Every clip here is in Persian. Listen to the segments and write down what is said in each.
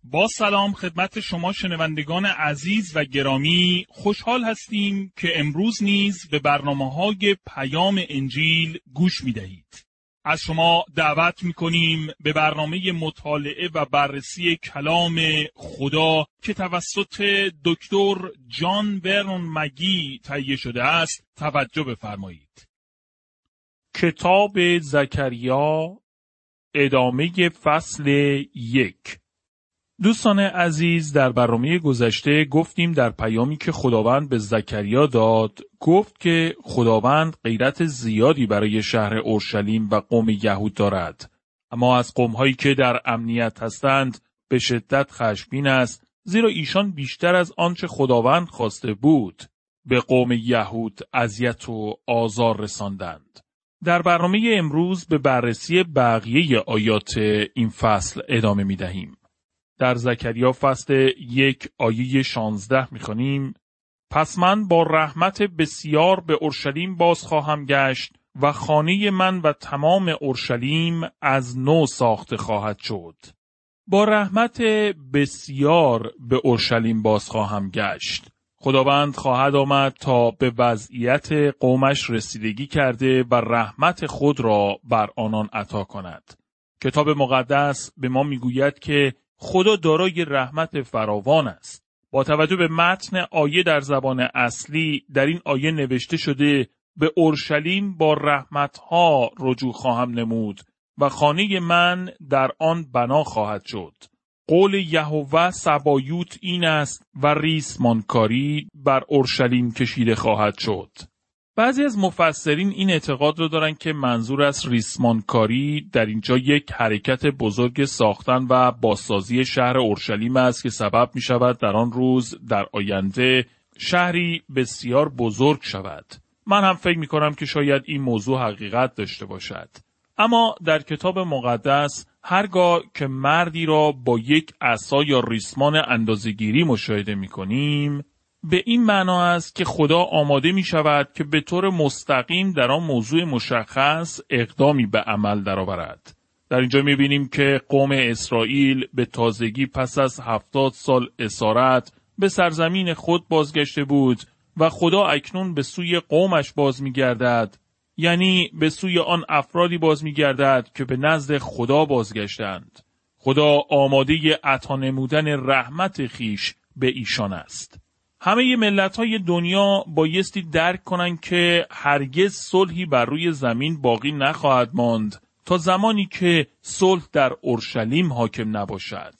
با سلام خدمت شما شنوندگان عزیز و گرامی، خوشحال هستیم که امروز نیز به برنامه‌های پیام انجیل گوش می‌دهید. از شما دعوت می‌کنیم به برنامه مطالعه و بررسی کلام خدا که توسط دکتر جان ورنون مگی تهیه شده است توجه بفرمایید. کتاب زکریا، ادامه فصل 1. دوستان عزیز، در برنامه گذشته گفتیم در پیامی که خداوند به زکریا داد، گفت که خداوند غیرت زیادی برای شهر اورشلیم و قوم یهود دارد، اما از قوم‌هایی که در امنیت هستند به شدت خشمگین است، زیرا ایشان بیشتر از آنچه خداوند خواسته بود به قوم یهود اذیت و آزار رساندند. در برنامه امروز به بررسی بقیه آیات این فصل ادامه می‌دهیم. در زکریا فصل 1 آیه 16 می‌خوانیم: پس من با رحمت بسیار به اورشلیم باز خواهم گشت و خانه من و تمام اورشلیم از نو ساخته خواهد شد. با رحمت بسیار به اورشلیم باز خواهم گشت. خداوند خواهد آمد تا به وضعیت قومش رسیدگی کرده و رحمت خود را بر آنان عطا کند. کتاب مقدس به ما میگوید که خدا دارای رحمت فراوان است. با توجه به متن آیه در زبان اصلی، در این آیه نوشته شده به اورشلیم با رحمتها رجوع خواهم نمود و خانه من در آن بنا خواهد شد. قول یهوه سبایوت این است و ریسمانکاری بر اورشلیم کشیده خواهد شد. بعضی از مفسرین این اعتقاد رو دارن که منظور از ریسمانکاری در اینجا یک حرکت بزرگ ساختن و بازسازی شهر اورشلیم است که سبب می شود در آن روز در آینده شهری بسیار بزرگ شود. من هم فکر می کنم که شاید این موضوع حقیقت داشته باشد. اما در کتاب مقدس هرگاه که مردی را با یک عصا یا ریسمان اندازه‌گیری مشاهده می کنیم، به این معنا است که خدا آماده می شود که به طور مستقیم در آن موضوع مشخص اقدامی به عمل درآورد. در اینجا می بینیم که قوم اسرائیل به تازگی پس از 70 سال اسارت به سرزمین خود بازگشته بود و خدا اکنون به سوی قومش باز می گردد، یعنی به سوی آن افرادی باز می گردد که به نزد خدا بازگشتند. خدا آماده عطا نمودن رحمت خیش به ایشان است. همه ملت‌های دنیا بایستی درک کنند که هرگز صلحی بر روی زمین باقی نخواهد ماند تا زمانی که صلح در اورشلیم حاکم نباشد.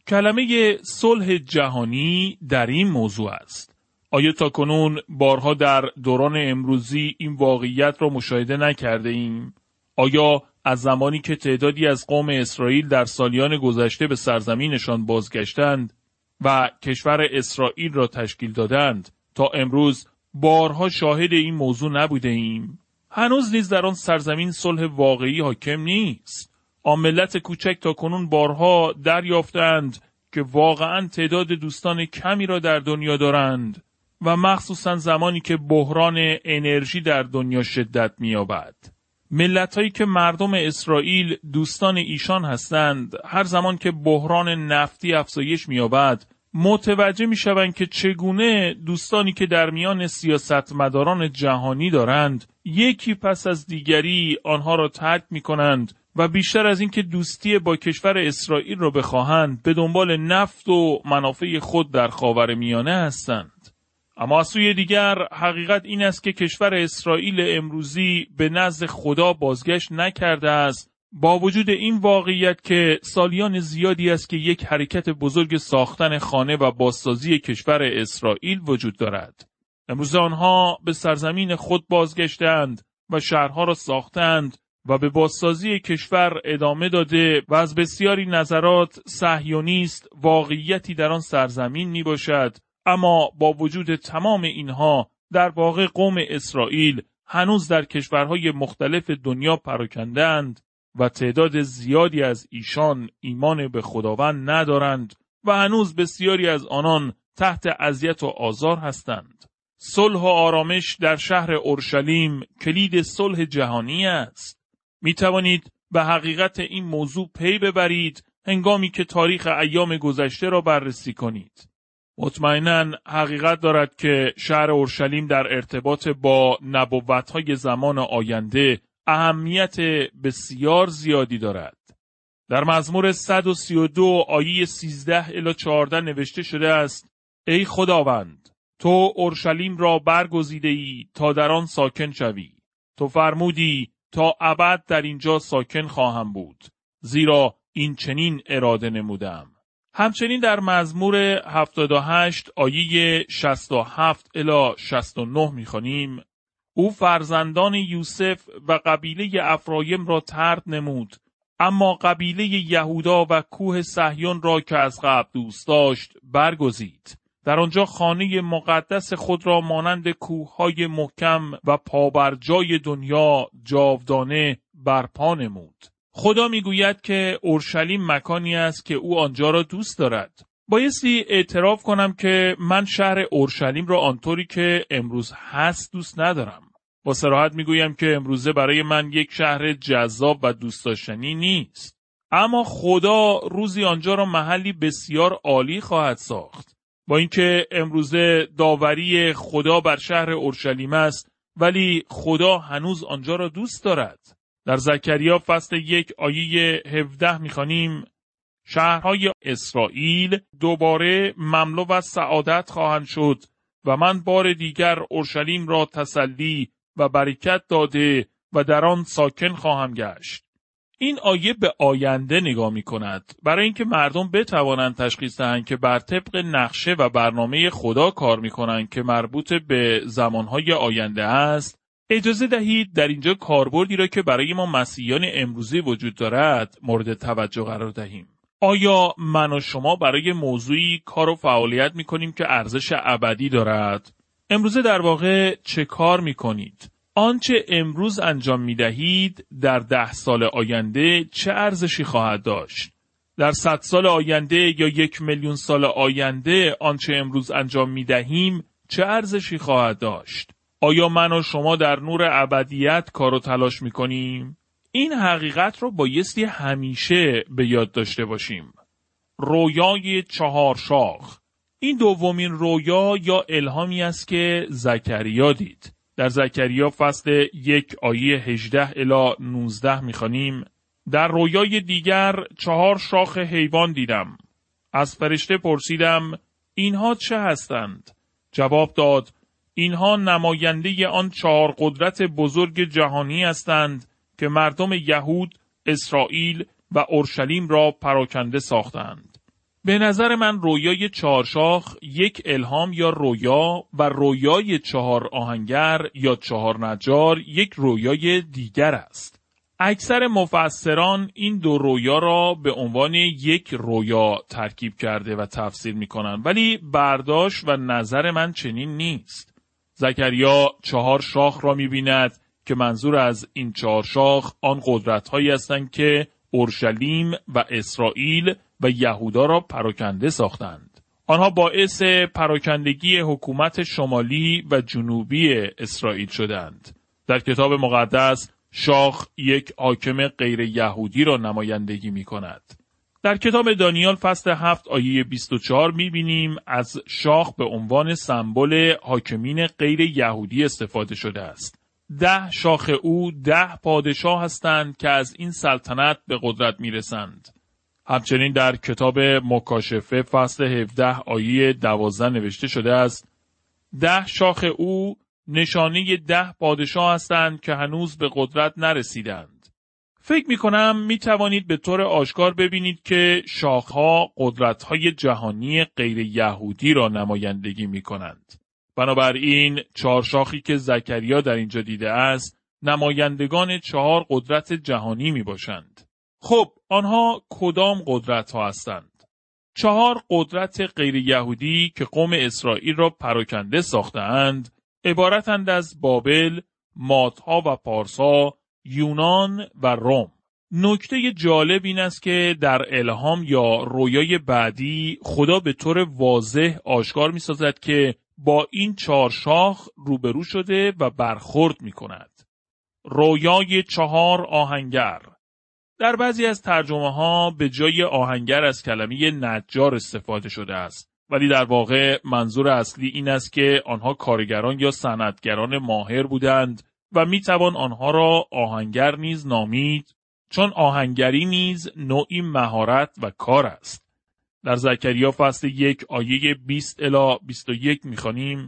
کلمه صلح جهانی در این موضوع است. آیا تاکنون بارها در دوران امروزی این واقعیت را مشاهده نکرده ایم؟ آیا از زمانی که تعدادی از قوم اسرائیل در سالیان گذشته به سرزمینشان بازگشتند و کشور اسرائیل را تشکیل دادند تا امروز بارها شاهد این موضوع نبوده ایم؟ هنوز نیز در آن سرزمین صلح واقعی حاکم نیست. آن ملت کوچک تا کنون بارها دریافتند که واقعا تعداد دوستان کمی را در دنیا دارند و مخصوصا زمانی که بحران انرژی در دنیا شدت می‌یابد. ملت‌هایی که مردم اسرائیل دوستان ایشان هستند، هر زمان که بحران نفتی افزایش می‌یابد، متوجه می‌شوند که چگونه دوستانی که در میان سیاستمداران جهانی دارند، یکی پس از دیگری آنها را ترک می‌کنند و بیشتر از این که دوستی با کشور اسرائیل را بخواهند، به دنبال نفت و منافع خود در خاورمیانه هستند. اما از سوی دیگر حقیقت این است که کشور اسرائیل امروزی به نزد خدا بازگشت نکرده است، با وجود این واقعیت که سالیان زیادی است که یک حرکت بزرگ ساختن خانه و بازسازی کشور اسرائیل وجود دارد. امروز آنها به سرزمین خود بازگشتند و شهرها را ساختند و به بازسازی کشور ادامه داده و از بسیاری نظرات صهیونیست واقعیتی در آن سرزمین می باشد. اما با وجود تمام اینها، در واقع قوم اسرائیل هنوز در کشورهای مختلف دنیا پراکنده‌اند و تعداد زیادی از ایشان ایمان به خداوند ندارند و هنوز بسیاری از آنان تحت اذیت و آزار هستند. صلح و آرامش در شهر اورشلیم کلید صلح جهانی است. می توانید به حقیقت این موضوع پی ببرید هنگامی که تاریخ ایام گذشته را بررسی کنید. مطمئناً حقیقت دارد که شهر اورشلیم در ارتباط با نبوت‌های زمان آینده اهمیت بسیار زیادی دارد. در مزمور 132 آیه 13 الی 14 نوشته شده است: ای خداوند، تو اورشلیم را برگزیده‌ای تا در آن ساکن شوی. تو فرمودی تا ابد در اینجا ساکن خواهم بود، زیرا این چنین اراده نمودم. همچنین در مزمور 78 آیه 67 الی 69 می‌خوانیم: او فرزندان یوسف و قبیله افرایم را طرد نمود، اما قبیله یهودا و کوه صهیون را که از قبل دوست داشت برگزید. در آنجا خانه مقدس خود را مانند کوههای محکم و پابرجای دنیا جاودانه برپا نمود. خدا میگوید که اورشلیم مکانی است که او آنجا را دوست دارد. بایستی اعتراف کنم که من شهر اورشلیم را آنطوری که امروز هست دوست ندارم. با صراحت میگویم که امروزه برای من یک شهر جذاب و دوست داشتنی نیست. اما خدا روزی آنجا را محلی بسیار عالی خواهد ساخت. با اینکه امروزه داوری خدا بر شهر اورشلیم است، ولی خدا هنوز آنجا را دوست دارد. در زکریا فصل 1 آیه 17 می‌خوانیم: شهرهای اسرائیل دوباره مملو از سعادت خواهند شد و من بار دیگر اورشلیم را تسلی و برکت داده و در آن ساکن خواهم گشت. این آیه به آینده نگاه می کند، برای اینکه مردم بتوانند تشخیص دهند که بر طبق نقشه و برنامه خدا کار می کنند که مربوط به زمانهای آینده است. اجازه دهید در اینجا کاربردی را که برای ما مسیحیان امروزی وجود دارد مورد توجه قرار دهیم. آیا من و شما برای موضوعی کار و فعالیت می کنیم که ارزش ابدی دارد؟ امروزه در واقع چه کار می کنید؟ آنچه امروز انجام می دهید در 10 سال آینده چه ارزشی خواهد داشت؟ در 100 سال آینده یا 1,000,000 سال آینده آنچه امروز انجام می دهیم چه ارزشی خواهد داشت؟ آیا من و شما در نور ابدیت کار و تلاش می کنیم؟ این حقیقت رو بایستی همیشه به یاد داشته باشیم. رویای 4 شاخ. این دومین رویا یا الهامی است که زکریا دید. در زکریا فصل 1 آیه 18 الی 19 می‌خوانیم: در رویای دیگر 4 شاخ حیوان دیدم. از فرشته پرسیدم اینها چه هستند؟ جواب داد اینها نماینده آن 4 قدرت بزرگ جهانی هستند که مردم یهود، اسرائیل و اورشلیم را پراکنده ساختند. به نظر من رویای 4 شاخ یک الهام یا رویا و رویای 4 آهنگر یا 4 نجار یک رویای دیگر است. اکثر مفسران این دو رویا را به عنوان یک رویا ترکیب کرده و تفسیر می کنند، ولی برداشت و نظر من چنین نیست. زکریا 4 شاخ را می بیند که منظور از این 4 شاخ آن قدرت هایی هستند که اورشلیم و اسرائیل و یهودا را پراکنده ساختند. آنها باعث پراکندگی حکومت شمالی و جنوبی اسرائیل شدند. در کتاب مقدس شاخ یک حاکم غیر یهودی را نمایندگی می کند. در کتاب دانیال فصل 7 آیه 24 می بینیم از شاخ به عنوان سمبل حاکمین غیر یهودی استفاده شده است. 10 شاخ او 10 پادشاه هستند که از این سلطنت به قدرت می رسند. همچنین در کتاب مکاشفه فصل 17 آیه 12 نوشته شده است: 10 شاخ او نشانه 10 پادشاه هستند که هنوز به قدرت نرسیدند. فکر می کنم می توانید به طور آشکار ببینید که شاخها قدرت‌های جهانی غیر یهودی را نمایندگی می کنند. بنابراین 4 شاخی که زکریا در اینجا دیده است نمایندگان 4 قدرت جهانی می باشند. خب آنها کدام قدرت ها هستند؟ 4 قدرت غیر یهودی که قوم اسرائیل را پراکنده ساختند عبارتند از بابل، مادها و پارسا، یونان و روم. نکته جالب این است که در الهام یا رویای بعدی خدا به طور واضح آشکار می سازد که با این 4 شاخ روبرو شده و برخورد می کند. رویای 4 آهنگر. در بعضی از ترجمه ها به جای آهنگر از کلمه نجار استفاده شده است. ولی در واقع منظور اصلی این است که آنها کارگران یا صنعتگران ماهر بودند و می توان آنها را آهنگر نیز نامید، چون آهنگری نیز نوعی مهارت و کار است. در زکریا فصل 1 آیه 20 الی 21 می خوانیم: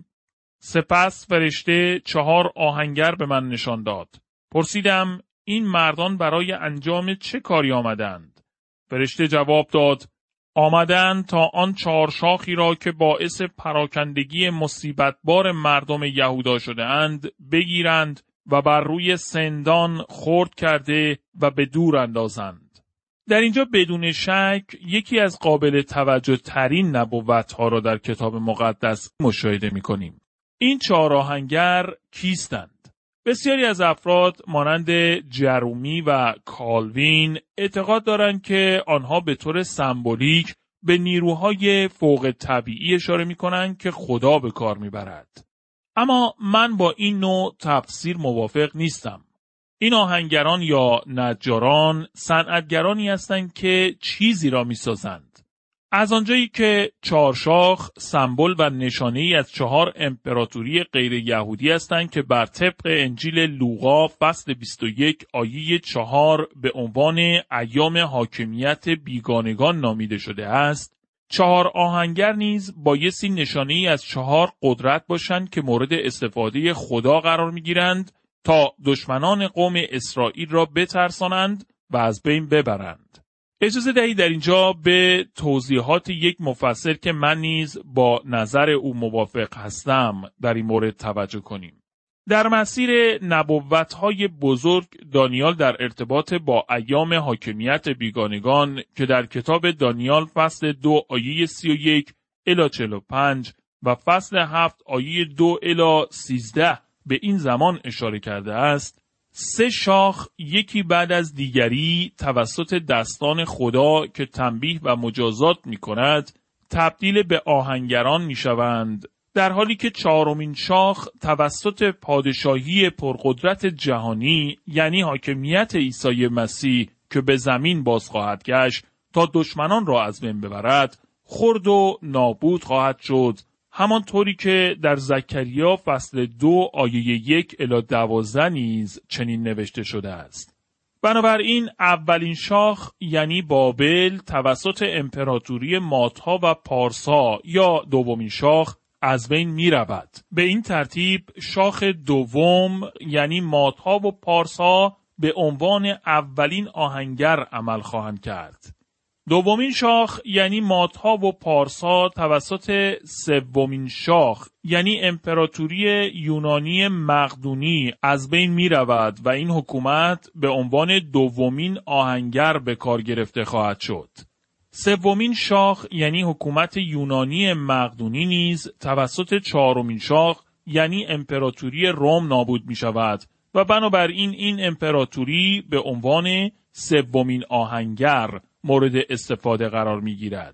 سپس فرشته 4 آهنگر به من نشان داد. پرسیدم این مردان برای انجام چه کاری آمدند؟ فرشته جواب داد: آمدند تا آن 4 شاخی را که باعث پراکندگی مصیبتبار مردم یهودا شده اند بگیرند و بر روی سندان خرد کرده و به دور اندازند. در اینجا بدون شک یکی از قابل توجه ترین نبوت‌ها را در کتاب مقدس مشاهده می‌کنیم. این 4 آهنگر کیستند؟ بسیاری از افراد مانند جرومی و کالوین اعتقاد دارند که آنها به طور سمبولیک به نیروهای فوق طبیعی اشاره می‌کنند که خدا به کار می‌برد. اما من با این نوع تفسیر موافق نیستم. این آهنگران یا نجاران صنعتگرانی هستند که چیزی را می‌سازند. از آنجایی که 4 شاخ سمبل و نشانه‌ای از 4 امپراتوری غیر یهودی هستند که بر طبق انجیل لوقا فصل 21 آیه 4 به عنوان ایام حاکمیت بیگانگان نامیده شده است، 4 آهنگر نیز بایستی نشانه‌ای از 4 قدرت باشند که مورد استفاده خدا قرار می‌گیرند تا دشمنان قوم اسرائیل را بترسانند و از بین ببرند. اجازه دهید در اینجا به توضیحات یک مفسر که من نیز با نظر او موافق هستم در این مورد توجه کنیم. در مسیر نبوت‌های بزرگ دانیال در ارتباط با ایام حاکمیت بیگانگان که در کتاب دانیال فصل 2 آیه 31 الی 45 و فصل 7 آیه 2 الی 13 به این زمان اشاره کرده است، 3 شاخ یکی بعد از دیگری توسط دستان خدا که تنبیه و مجازات می کند تبدیل به آهنگران می شوند، در حالی که 4مین شاخ توسط پادشاهی پرقدرت جهانی یعنی حاکمیت عیسی مسیح که به زمین باز خواهد گشت تا دشمنان را از بین ببرد خرد و نابود خواهد شد، همانطوری که در زکریا فصل 2 آیه 1 الی 12 نیز چنین نوشته شده است. بنابراین اولین شاخ یعنی بابل توسط امپراتوری مادها و پارسا یا دومین شاخ از بین می رود. به این ترتیب شاخ دوم یعنی مادها و پارسا به عنوان اولین آهنگر عمل خواهند کرد. دومین شاخ یعنی مادها و پارسا توسط سومین شاخ یعنی امپراتوری یونانی مقدونی از بین می رود و این حکومت به عنوان دومین آهنگر به کار گرفته خواهد شد. سومین شاخ یعنی حکومت یونانی مقدونی نیز توسط 4مین شاخ یعنی امپراتوری روم نابود می شود و بنابراین این امپراتوری به عنوان سومین آهنگر مورد استفاده قرار می گیرد.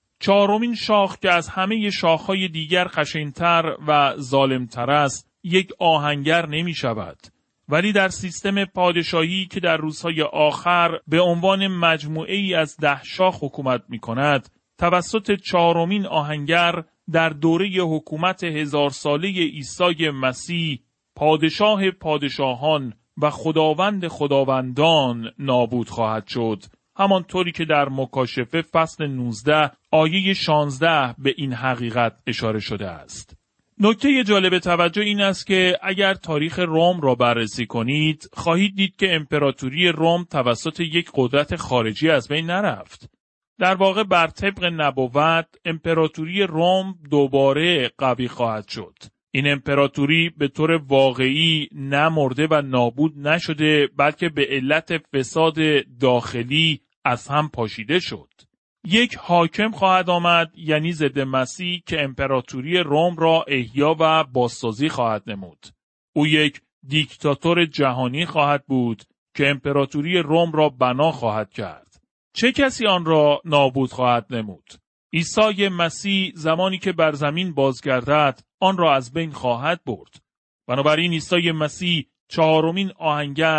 4مین شاخ که از همه شاخهای دیگر خشن‌تر و ظالم‌تر است، یک آهنگر نمی شود. ولی در سیستم پادشاهی که در روزهای آخر به عنوان مجموعه‌ای از 10 شاخ حکومت می کند، توسط 4مین آهنگر در دوره حکومت 1000 ساله عیسی مسیح، پادشاه پادشاهان و خداوند خداوندان نابود خواهد شد، همانطوری که در مکاشفه فصل 19 آیه 16 به این حقیقت اشاره شده است. نکته جالب توجه این است که اگر تاریخ روم را بررسی کنید، خواهید دید که امپراتوری روم توسط یک قدرت خارجی از بین نرفت. در واقع بر طبق نبوت، امپراتوری روم دوباره قوی خواهد شد. این امپراتوری به طور واقعی نه مرده و نابود نشده، بلکه به علت فساد داخلی از هم پاشیده شد. یک حاکم خواهد آمد یعنی ضد مسیح که امپراتوری روم را احیا و بازسازی خواهد نمود. او یک دیکتاتور جهانی خواهد بود که امپراتوری روم را بنا خواهد کرد. چه کسی آن را نابود خواهد نمود؟ عیسی مسیح زمانی که بر زمین بازگردد آن را از بین خواهد برد. بنابراین عیسی مسیح 4مین آهنگر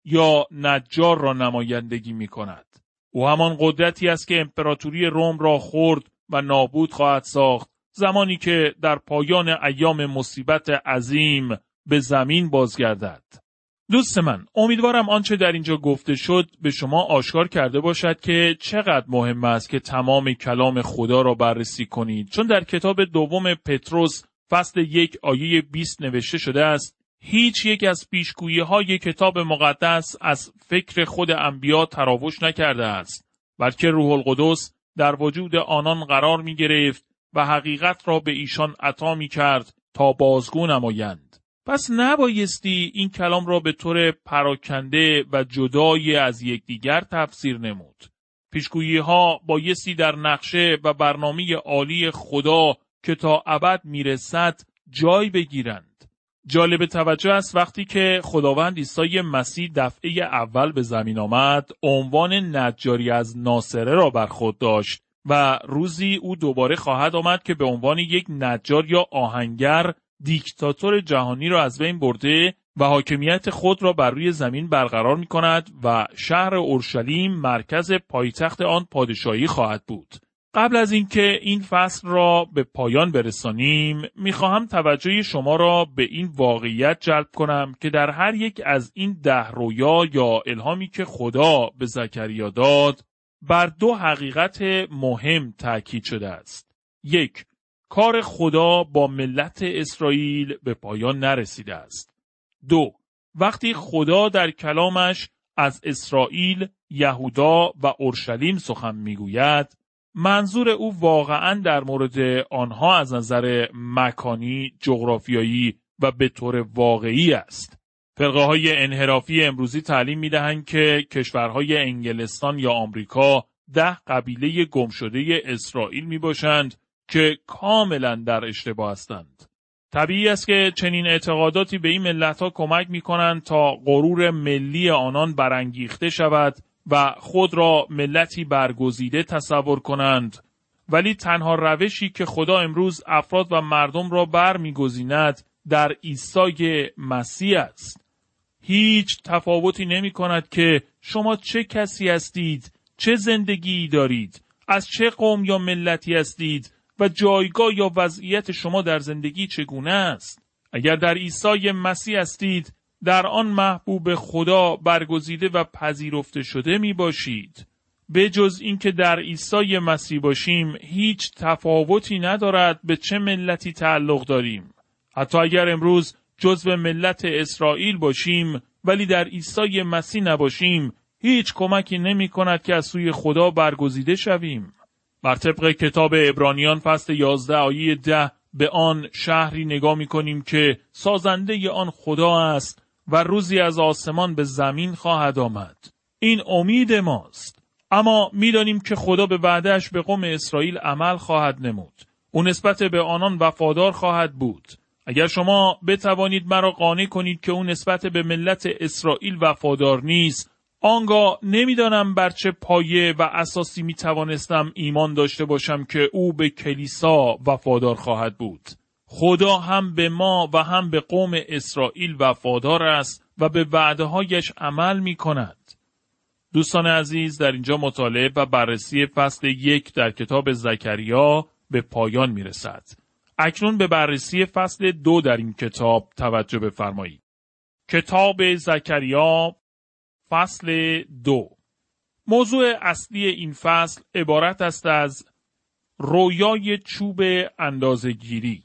یا نجار را نمایندگی می کند. او همان قدرتی است که امپراتوری روم را خرد و نابود خواهد ساخت زمانی که در پایان ایام مصیبت عظیم به زمین بازگردد. دوست من، امیدوارم آنچه در اینجا گفته شد به شما آشکار کرده باشد که چقدر مهم است که تمام کلام خدا را بررسی کنید، چون در کتاب دوم پتروس فصل 1 آیه 20 نوشته شده است: هیچ یک از پیشگویی‌های کتاب مقدس از فکر خود انبیا تراوش نکرده است، بلکه روح القدس در وجود آنان قرار می گرفت و حقیقت را به ایشان عطا می کرد تا بازگو نمایند. پس نبایستی این کلام را به طور پراکنده و جدای از یکدیگر تفسیر نمود. پیشگویی‌ها بایستی در نقشه و برنامه عالی خدا که تا ابد میرسد جای بگیرند. جالب توجه است وقتی که خداوند عیسی مسیح دفعه اول به زمین آمد، عنوان نجاری از ناصره را بر خود داشت و روزی او دوباره خواهد آمد که به عنوان یک نجار یا آهنگر دیکتاتور جهانی را از بین برده و حاکمیت خود را بر روی زمین برقرار می کند و شهر اورشلیم مرکز پایتخت آن پادشاهی خواهد بود. قبل از اینکه این فصل را به پایان برسانیم، می‌خواهم توجه شما را به این واقعیت جلب کنم که در هر یک از این 10 رویا یا الهامی که خدا به زکریا داد، بر 2 حقیقت مهم تاکید شده است. 1. کار خدا با ملت اسرائیل به پایان نرسیده است. 2. وقتی خدا در کلامش از اسرائیل، یهودا و اورشلیم سخن می‌گوید، منظور او واقعاً در مورد آنها از نظر مکانی، جغرافیایی و به طور واقعی است. فرقه‌های انحرافی امروزی تعلیم می‌دهند که کشورهای انگلستان یا آمریکا 10 قبیله گمشده اسرائیل میباشند که کاملاً در اشتباه هستند. طبیعی است که چنین اعتقاداتی به این ملت‌ها کمک می‌کنند تا غرور ملی آنان برانگیخته شود و خود را ملتی برگزیده تصور کنند، ولی تنها روشی که خدا امروز افراد و مردم را برمی‌گزیند در عیسی مسیح است. هیچ تفاوتی نمی کند که شما چه کسی هستید، چه زندگی دارید، از چه قوم یا ملتی هستید و جایگاه یا وضعیت شما در زندگی چگونه است. اگر در عیسی مسیح هستید، در آن محبوب خدا برگزیده و پذیرفته شده می باشید. به جز اینکه در عیسی مسیح باشیم، هیچ تفاوتی ندارد به چه ملتی تعلق داریم. حتی اگر امروز جزو ملت اسرائیل باشیم ولی در عیسی مسیح نباشیم، هیچ کمکی نمی کند که از سوی خدا برگزیده شویم. بر طبق کتاب عبرانیان فصل 11 آیه 10 به آن شهری نگاه می کنیم که سازنده آن خدا است و روزی از آسمان به زمین خواهد آمد. این امید ماست. اما می دانیم که خدا به وعده‌اش به قوم اسرائیل عمل خواهد نمود. او نسبت به آنان وفادار خواهد بود. اگر شما بتوانید مرا قانع کنید که او نسبت به ملت اسرائیل وفادار نیست، آنگاه نمیدانم بر چه پایه و اساسی می توانستم ایمان داشته باشم که او به کلیسا وفادار خواهد بود. خدا هم به ما و هم به قوم اسرائیل وفادار است و به وعده‌هایش عمل می کند. دوستان عزیز، در اینجا مطالعه و بررسی فصل 1 در کتاب زکریا به پایان می رسد. اکنون به بررسی فصل 2 در این کتاب توجه بفرمایید. کتاب زکریا فصل 2. موضوع اصلی این فصل عبارت است از رویای چوب اندازه‌گیری.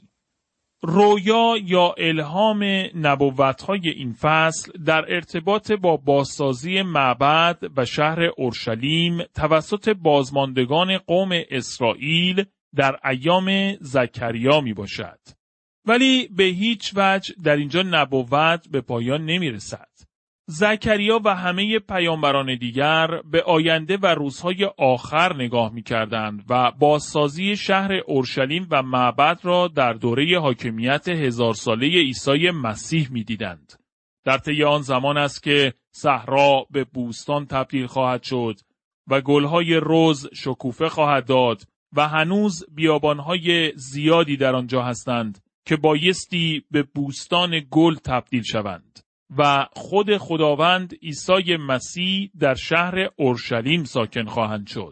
رویا یا الهام نبوت‌های این فصل در ارتباط با بازسازی معبد و شهر اورشلیم توسط بازماندگان قوم اسرائیل در ایام زکریا می باشد. ولی به هیچ وجه در اینجا نبوت به پایان نمی رسد. زکریا و همه پیامبران دیگر به آینده و روزهای آخر نگاه می کردند و بازسازی شهر اورشلیم و معبد را در دوره حاکمیت 1000 ساله عیسی مسیح می دیدند. در طی آن زمان است که صحرا به بوستان تبدیل خواهد شد و گلهای رز شکوفه خواهد داد و هنوز بیابانهای زیادی در آنجا هستند که بایستی به بوستان گل تبدیل شوند. و خود خداوند عیسی مسیح در شهر اورشلیم ساکن خواهند شد.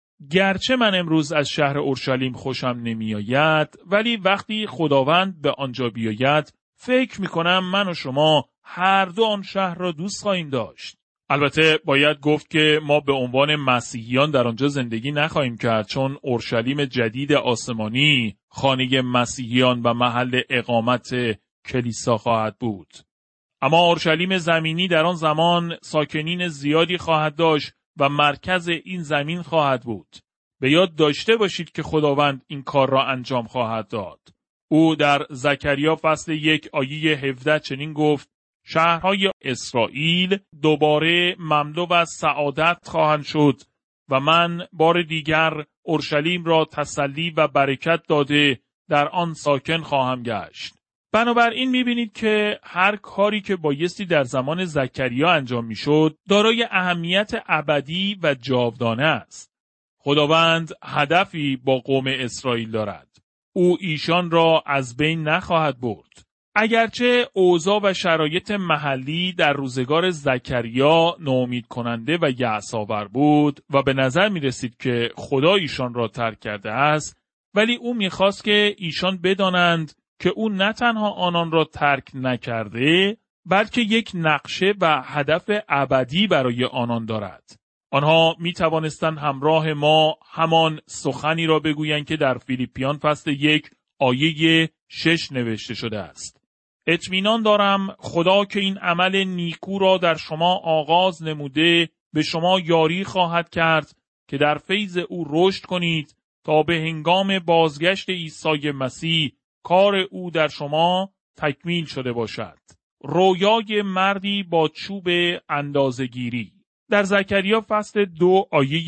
گرچه من امروز از شهر اورشلیم خوشم نمی آید، ولی وقتی خداوند به آنجا بیاید، فکر می کنم من و شما هر دو آن شهر را دوست خواهیم داشت. البته باید گفت که ما به عنوان مسیحیان در آنجا زندگی نخواهیم کرد، چون اورشلیم جدید آسمانی خانه مسیحیان و محل اقامت کلیسا خواهد بود. اما اورشلیم زمینی در آن زمان ساکنین زیادی خواهد داشت و مرکز این زمین خواهد بود. به یاد داشته باشید که خداوند این کار را انجام خواهد داد. او در زکریا فصل 1 آیه 17 چنین گفت: شهرهای اسرائیل دوباره مملو از سعادت خواهند شد و من بار دیگر اورشلیم را تسلی و برکت داده در آن ساکن خواهم گشت. بنابراین می‌بینید که هر کاری که بایستی در زمان زکریا انجام می‌شد دارای اهمیت ابدی و جاودانه است. خداوند هدفی با قوم اسرائیل دارد. او ایشان را از بین نخواهد برد. اگرچه اوضاع و شرایط محلی در روزگار زکریا ناامید کننده و یأس‌آور بود و به نظر می رسید که خدا ایشان را ترک کرده است، ولی او می خواست که ایشان بدانند که او نه تنها آنان را ترک نکرده، بلکه یک نقشه و هدف ابدی برای آنان دارد. آنها می توانستند همراه ما همان سخنی را بگویند که در فیلیپیان فصل 1 آیه 6 نوشته شده است: اطمینان دارم خدا که این عمل نیکو را در شما آغاز نموده به شما یاری خواهد کرد که در فیض او رشد کنید تا به هنگام بازگشت عیسی مسیح کار او در شما تکمیل شده باشد. رویای مردی با چوب اندازه‌گیری. در زکریا فصل 2 آیه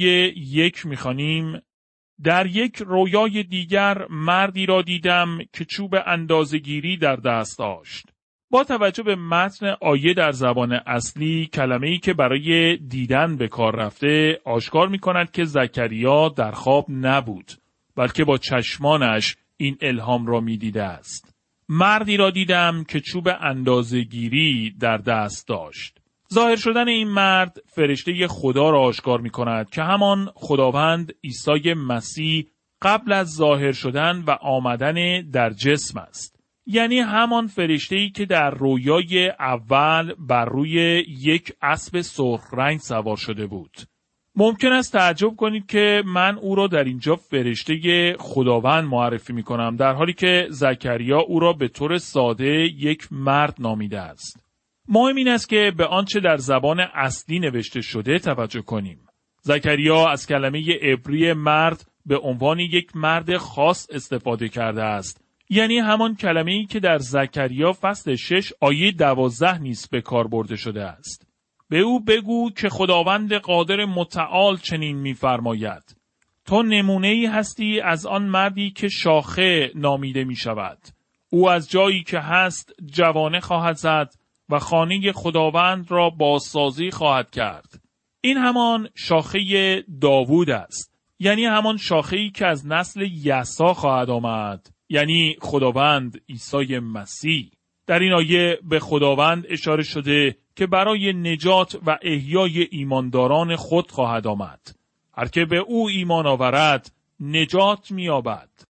1 می‌خوانیم: در یک رویای دیگر مردی را دیدم که چوب اندازه‌گیری در دست داشت. با توجه به متن آیه در زبان اصلی، کلمه‌ای که برای دیدن به کار رفته آشکار می‌کند که زکریا در خواب نبود، بلکه با چشمانش این الهام را می‌دیده است. مردی را دیدم که چوب اندازه‌گیری در دست داشت. ظاهر شدن این مرد فرشته خدا را آشکار می کند که همان خداوند عیسی مسیح قبل از ظاهر شدن و آمدن در جسم است. یعنی همان فرشته‌ای که در رویای اول بر روی یک اسب سرخ رنگ سوار شده بود. ممکن است تعجب کنید که من او را در اینجا فرشته خداوند معرفی می کنم، در حالی که زکریا او را به طور ساده یک مرد نامیده است. مهم این است که به آنچه در زبان اصلی نوشته شده توجه کنیم. زکریا از کلمه عبری مرد به عنوان یک مرد خاص استفاده کرده است. یعنی همان کلمه‌ای که در زکریا فصل 6 آیه 12 نیز به کار برده شده است. به او بگو که خداوند قادر متعال چنین می‌فرماید: تو نمونه‌ای هستی از آن مردی که شاخه نامیده می‌شود. او از جایی که هست جوانه خواهد زد و خانه خداوند را بازسازی خواهد کرد. این همان شاخه داوود است. یعنی همان شاخه‌ای که از نسل یسا خواهد آمد. یعنی خداوند عیسی مسیح. در این آیه به خداوند اشاره شده که برای نجات و احیای ایمانداران خود خواهد آمد. هر که به او ایمان آورد نجات می‌یابد.